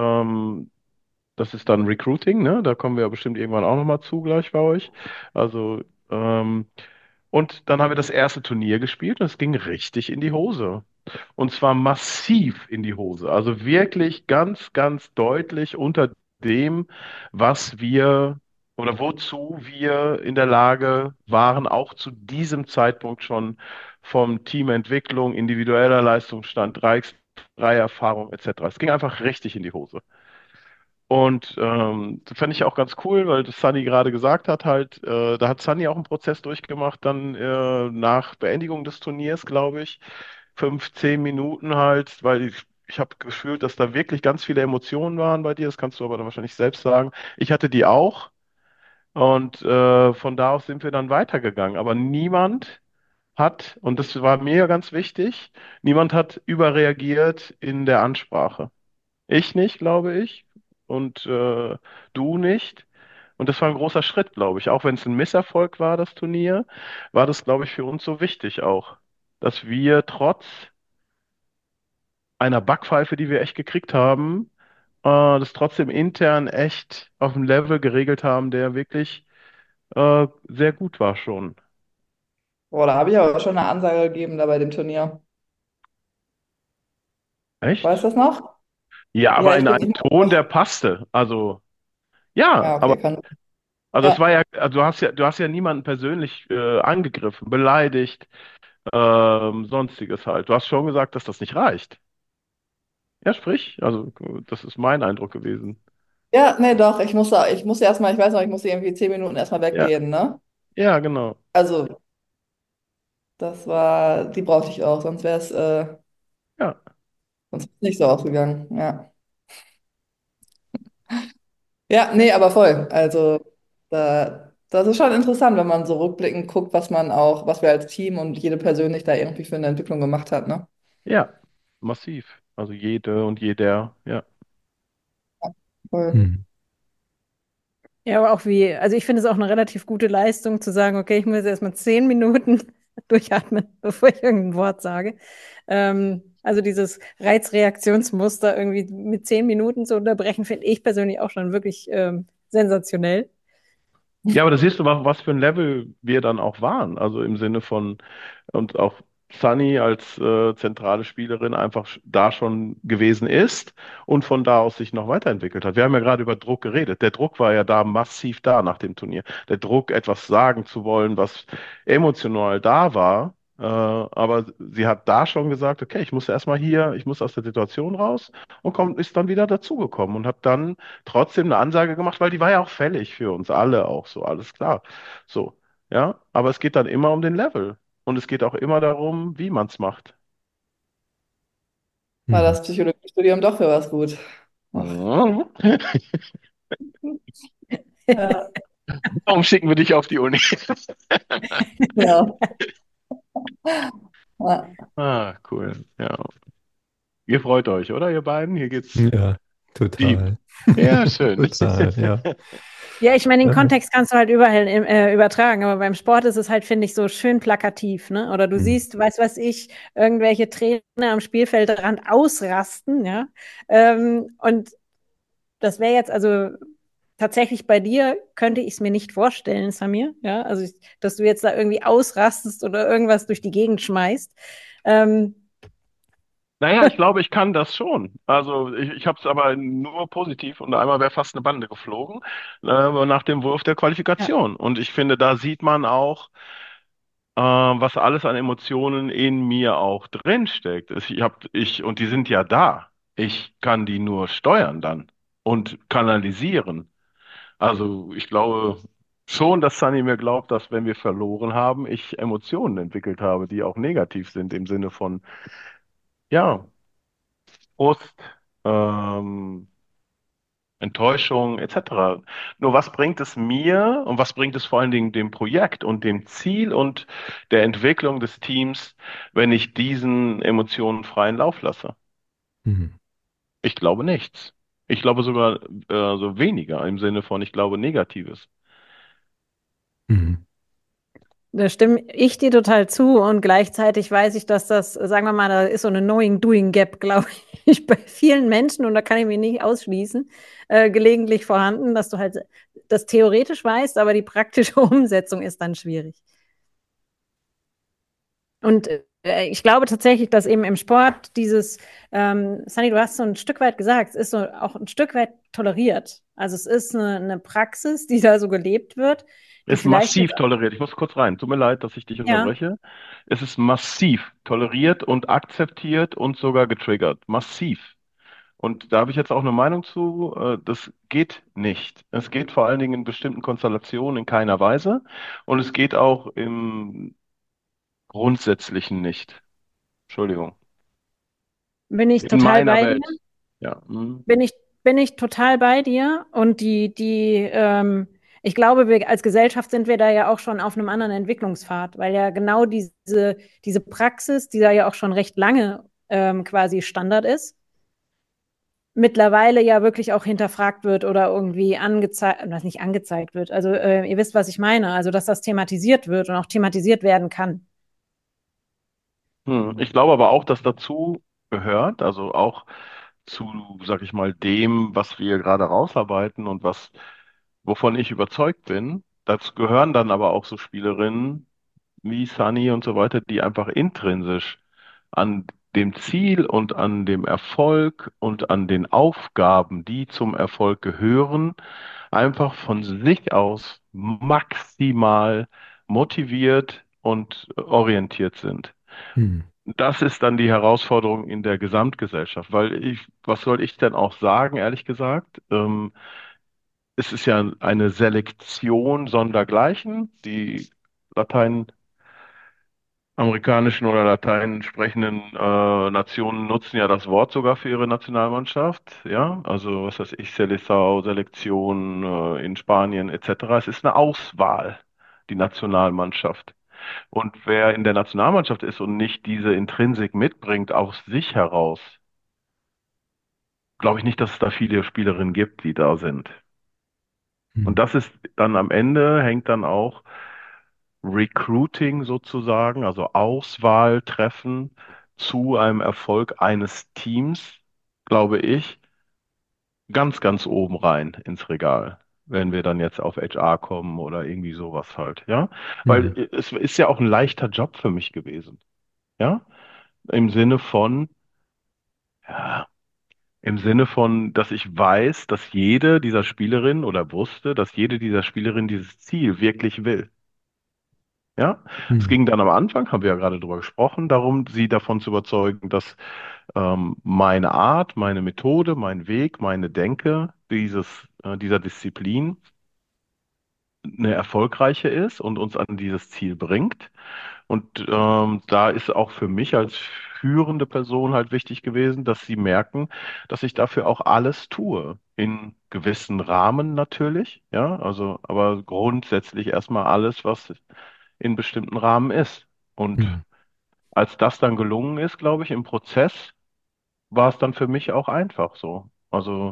das ist dann Recruiting, ne? Da kommen wir ja bestimmt irgendwann auch nochmal zu gleich bei euch. Also, und dann haben wir das erste Turnier gespielt und es ging richtig in die Hose. Und zwar massiv in die Hose. Also wirklich ganz, ganz deutlich unter dem, was wir oder wozu wir in der Lage waren, auch zu diesem Zeitpunkt schon vom Teamentwicklung, individueller Leistungsstand, Dreierfahrung etc. Es ging einfach richtig in die Hose. Und das fand ich auch ganz cool, weil das Sunny gerade gesagt hat, halt, da hat Sunny auch einen Prozess durchgemacht, dann nach Beendigung des Turniers, glaube ich, 5, 10 Minuten halt, weil ich habe gefühlt, dass da wirklich ganz viele Emotionen waren bei dir, das kannst du aber dann wahrscheinlich selbst sagen. Ich hatte die auch und von da aus sind wir dann weitergegangen, aber niemand hat, und das war mir ganz wichtig, niemand hat überreagiert in der Ansprache. Ich nicht, glaube ich. Und du nicht. Und das war ein großer Schritt, glaube ich. Auch wenn es ein Misserfolg war, das Turnier, war das, glaube ich, für uns so wichtig auch, dass wir trotz einer Backpfeife, die wir echt gekriegt haben, das trotzdem intern echt auf einem Level geregelt haben, der wirklich sehr gut war schon. Boah, da habe ich aber schon eine Ansage gegeben da bei dem Turnier. Weißt du Echt? das noch? Ja, Ja, aber ich in bin einem nicht mehr Ton, der auf. passte. Also, ja, Ja, aber okay, kann. also es Ja. war ja, also du hast ja niemanden persönlich angegriffen, beleidigt. Sonstiges halt. Du hast schon gesagt, dass das nicht reicht. Ja, sprich, also das ist mein Eindruck gewesen. Ja, nee, doch, ich musste erstmal, ich weiß noch, ich musste irgendwie 10 Minuten erstmal Ja, weggehen, ne? ja, genau. Also, die brauchte ich auch, Ja, sonst wär's nicht so ausgegangen, ja. Ja, nee, aber voll. Also, das ist schon interessant, wenn man so rückblickend guckt, was wir als Team und jede persönlich da irgendwie für eine Entwicklung gemacht hat, ne? ja, massiv. Also jede und jeder, ja. Voll. Mhm. Ja, aber auch also ich finde es auch eine relativ gute Leistung zu sagen, okay, ich muss jetzt erstmal 10 Minuten durchatmen, bevor ich irgendein Wort sage. Also dieses Reizreaktionsmuster irgendwie mit 10 Minuten zu unterbrechen, finde ich persönlich auch schon wirklich sensationell. Ja, aber da siehst du, was für ein Level wir dann auch waren. Also im Sinne von, und auch Sunny als zentrale Spielerin einfach da schon gewesen ist und von da aus sich noch weiterentwickelt hat. Wir haben ja gerade über Druck geredet. Der Druck war ja da massiv da nach dem Turnier. Der Druck, etwas sagen zu wollen, was emotional da war. Aber sie hat da schon gesagt, okay, ich muss erstmal hier, ich muss aus der Situation raus und ist dann wieder dazugekommen und hat dann trotzdem eine Ansage gemacht, weil die war ja auch fällig für uns alle auch so, alles klar. So, ja, aber es geht dann immer um den Level und es geht auch immer darum, wie man es macht. War Mhm. das Psychologiestudium doch für was gut? Ach, Mhm. ja, Warum schicken wir dich auf die Uni? genau. Ja, Ah, cool. Ja. Ihr freut euch, oder, ihr beiden? Hier geht's Ja, deep. total. Ja, schön. Total, ja. Ja, ich meine, den Ja. Kontext kannst du halt überall übertragen, aber beim Sport ist es halt, finde ich, so schön plakativ, ne? Oder du Mhm. siehst, weiß was ich, irgendwelche Trainer am Spielfeldrand ausrasten, ja. Und das wäre jetzt also tatsächlich bei dir, könnte ich es mir nicht vorstellen, Samir, ja. Also, dass du jetzt da irgendwie ausrastest oder irgendwas durch die Gegend schmeißt. Ähm, Naja, ich glaube, ich kann das schon. Also ich habe es aber nur positiv und einmal wäre fast eine Bande geflogen nach dem Wurf der ja. Qualifikation. Und ich finde, da sieht man auch, was alles an Emotionen in mir auch drinsteckt. Und die sind ja da. Ich kann die nur steuern dann und kanalisieren. Also ich glaube schon, dass Sunny mir glaubt, dass wenn wir verloren haben, ich Emotionen entwickelt habe, die auch negativ sind im Sinne von, ja, Frust, ähm, Enttäuschung etc. Nur was bringt es mir und was bringt es vor allen Dingen dem Projekt und dem Ziel und der Entwicklung des Teams, wenn ich diesen Emotionen freien Lauf lasse? Mhm. Ich glaube nichts. Ich glaube sogar so weniger im Sinne von, ich glaube Negatives. Mhm. Da stimme ich dir total zu und gleichzeitig weiß ich, dass das, sagen wir mal, da ist so eine Knowing-Doing-Gap, glaube ich, bei vielen Menschen und da kann ich mich nicht ausschließen, gelegentlich vorhanden, dass du halt das theoretisch weißt, aber die praktische Umsetzung ist dann schwierig. Und Ich glaube tatsächlich, dass eben im Sport Sunny, du hast so ein Stück weit gesagt, es ist so auch ein Stück weit toleriert. Also es ist eine Praxis, die da so gelebt wird, die Ist vielleicht massiv jetzt, toleriert. Ich muss kurz rein. Tut mir leid, dass ich dich ja, unterbreche. Es ist massiv toleriert und akzeptiert und sogar getriggert. Massiv. Und da habe ich jetzt auch eine Meinung zu. Das geht nicht. Es geht vor allen Dingen in bestimmten Konstellationen in keiner Weise. Und es geht auch im Grundsätzlichen nicht. Entschuldigung. bin ich In total meiner bei dir. Welt. Ja. Hm. Bin ich, bin ich total bei dir. Und ich glaube, wir als Gesellschaft sind wir da ja auch schon auf einem anderen Entwicklungspfad, weil ja genau diese Praxis, die da ja auch schon recht lange quasi Standard ist, mittlerweile ja wirklich auch hinterfragt wird oder irgendwie angezeigt, was nicht angezeigt wird. Also ihr wisst, was ich meine. Also dass das thematisiert wird und auch thematisiert werden kann. Ich glaube aber auch, dass dazu gehört, also auch zu, sag ich mal, dem, was wir gerade rausarbeiten und wovon ich überzeugt bin. Dazu gehören dann aber auch so Spielerinnen wie Sunny und so weiter, die einfach intrinsisch an dem Ziel und an dem Erfolg und an den Aufgaben, die zum Erfolg gehören, einfach von sich aus maximal motiviert und orientiert sind. Hm. Das ist dann die Herausforderung in der Gesamtgesellschaft, weil was soll ich denn auch sagen, ehrlich gesagt? Es ist ja eine Selektion sondergleichen. Die lateinamerikanischen oder latein sprechenden Nationen nutzen ja das Wort sogar für ihre Nationalmannschaft. Ja, also was weiß ich, Seleção, Selektion in Spanien etc. Es ist eine Auswahl, die Nationalmannschaft. Und wer in der Nationalmannschaft ist und nicht diese Intrinsik mitbringt aus sich heraus, glaube ich nicht, dass es da viele Spielerinnen gibt, die da sind. Hm. Und das ist dann am Ende, hängt dann auch Recruiting sozusagen, also Auswahl treffen zu einem Erfolg eines Teams, glaube ich, ganz, ganz oben rein ins Regal. Wenn wir dann jetzt auf HR kommen oder irgendwie sowas halt, ja. Weil Hm. es ist ja auch ein leichter Job für mich gewesen, ja. Im Sinne von, ja, im Sinne von, dass ich weiß, dass jede dieser Spielerinnen oder wusste, dass jede dieser Spielerinnen dieses Ziel wirklich will. Ja, es Hm. ging dann am Anfang, haben wir ja gerade drüber gesprochen, darum, sie davon zu überzeugen, dass meine Art, meine Methode, mein Weg, meine Denke dieser Disziplin eine erfolgreiche ist und uns an dieses Ziel bringt. Und da ist auch für mich als führende Person halt wichtig gewesen, dass sie merken, dass ich dafür auch alles tue. In gewissen Rahmen natürlich, ja, also, aber grundsätzlich erstmal alles, was in bestimmten Rahmen ist. Und Hm. als das dann gelungen ist, glaube ich, im Prozess, war es dann für mich auch einfach so. Also,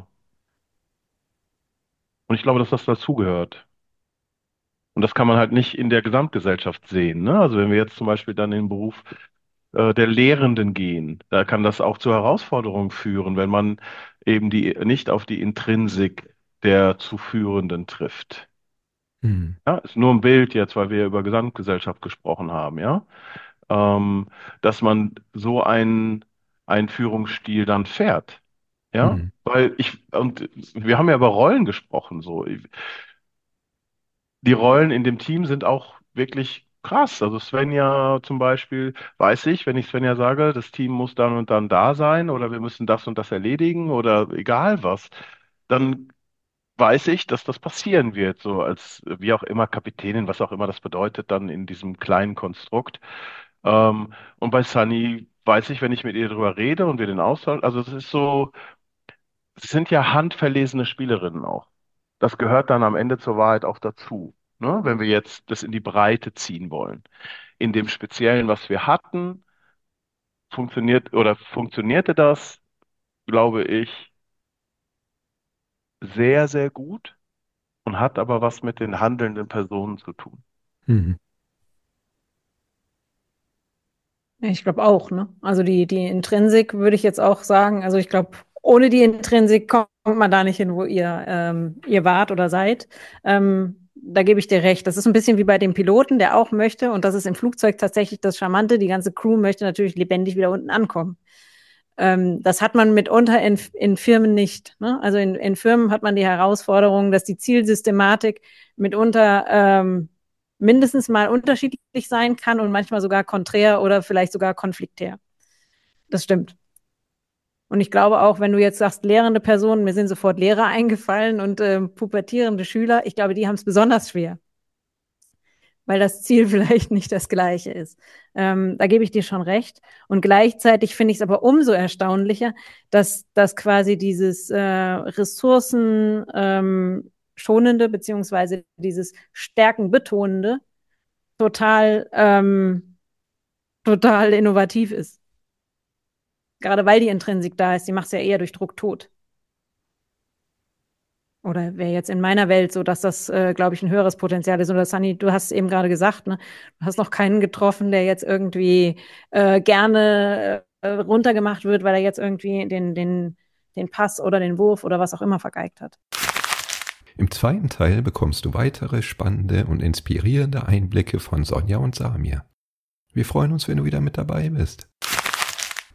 und ich glaube, dass das dazugehört. Und das kann man halt nicht in der Gesamtgesellschaft sehen, ne? Also wenn wir jetzt zum Beispiel dann in den Beruf der Lehrenden gehen, da kann das auch zu Herausforderungen führen, wenn man eben nicht auf die Intrinsik der zu Führenden trifft. Hm. Ja, ist nur ein Bild jetzt, weil wir über Gesamtgesellschaft gesprochen haben, ja. Ähm, dass man so einen Führungsstil dann fährt. Ja, Hm. und wir haben ja über Rollen gesprochen, so. Die Rollen in dem Team sind auch wirklich krass. Also Svenja zum Beispiel, weiß ich, wenn ich Svenja sage, das Team muss dann und dann da sein oder wir müssen das und das erledigen oder egal was, dann weiß ich, dass das passieren wird, so als wie auch immer Kapitänin, was auch immer das bedeutet, dann in diesem kleinen Konstrukt. Und bei Sunny weiß ich, wenn ich mit ihr drüber rede und wir den Austausch, also es ist so, es sind ja handverlesene Spielerinnen auch. Das gehört dann am Ende zur Wahrheit auch dazu, ne? Wenn wir jetzt das in die Breite ziehen wollen. In dem Speziellen, was wir hatten, funktionierte das, glaube ich, sehr, sehr gut und hat aber was mit den handelnden Personen zu tun. Hm. Ich glaube auch, ne? Also die Intrinsik würde ich jetzt auch sagen. Also ich glaube, ohne die Intrinsik kommt man da nicht hin, wo ihr wart oder seid. da gebe ich dir recht. Das ist ein bisschen wie bei dem Piloten, der auch möchte, und das ist im Flugzeug tatsächlich das Charmante, die ganze Crew möchte natürlich lebendig wieder unten ankommen. Das hat man mitunter in Firmen nicht. Ne? Also in Firmen hat man die Herausforderung, dass die Zielsystematik mitunter mindestens mal unterschiedlich sein kann und manchmal sogar konträr oder vielleicht sogar konfliktär. Das stimmt. Und ich glaube auch, wenn du jetzt sagst, lehrende Personen, mir sind sofort Lehrer eingefallen und pubertierende Schüler, ich glaube, die haben es besonders schwer, weil das Ziel vielleicht nicht das gleiche ist. Da gebe ich dir schon recht. Und gleichzeitig finde ich es aber umso erstaunlicher, dass quasi dieses ressourcenschonende beziehungsweise dieses stärkenbetonende total innovativ ist. Gerade weil die Intrinsik da ist, die macht es ja eher durch Druck tot. Oder wäre jetzt in meiner Welt so, dass das, glaube ich, ein höheres Potenzial ist. Oder Sunny, du hast eben gerade gesagt, ne? Du hast noch keinen getroffen, der jetzt irgendwie gerne runtergemacht wird, weil er jetzt irgendwie den Pass oder den Wurf oder was auch immer vergeigt hat. Im zweiten Teil bekommst du weitere spannende und inspirierende Einblicke von Sonja und Samir. Wir freuen uns, wenn du wieder mit dabei bist.